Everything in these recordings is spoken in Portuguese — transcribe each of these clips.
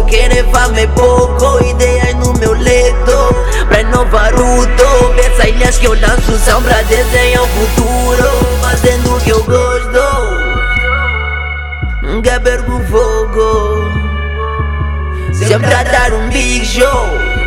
querer fama é pouco, ideias no meu leito pra inovar o topo. Essas ilhas que eu lanço são pra desenhar o futuro, fazendo o que eu gosto, nunca perco o fogo, sempre a dar um big show,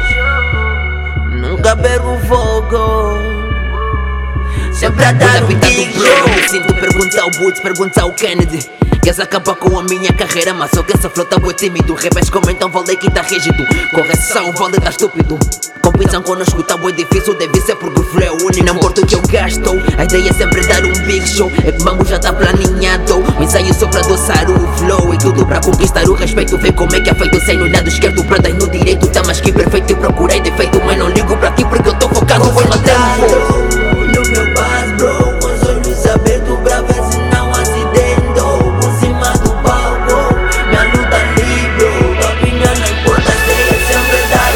nunca perco o fogo, sempre a dar um big show. Me sinto perguntar ao Boots, perguntar ao Kennedy. Queres acabar com a minha carreira, mas só que essa flota é tímido. Revés comentam, vale que tá rígido. Correção, vale tá estúpido. Compensam connosco, tá bem difícil. Deve ser porque o flow é único, não importa o que eu gasto. A ideia é sempre dar um big show. É que vamos já tá planeado. O ensaio só pra adoçar o flow. E tudo pra conquistar o respeito. Vê como é que é feito, sem no lado esquerdo, pra dar no direito. Tá mais que perfeito e procurei defeito, mas não ligo pra ti porque eu tô focado em manter o flow. No meu pass, bro, com os olhos abertos pra ver se não acidento. Por cima do palco, minha luta livre. Tua opinião não importa, sei sempre dar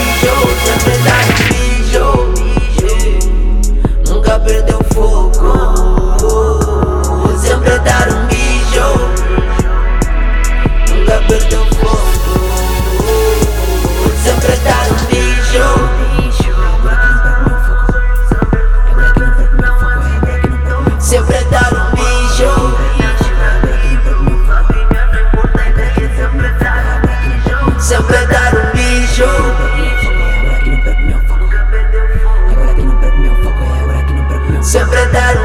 o bicho. Nunca perdeu foco, sempre dar um bicho. Nunca perdeu foco, sempre dar um bicho. Sempre dar um bicho, sempre dar um bicho. Sempre dar um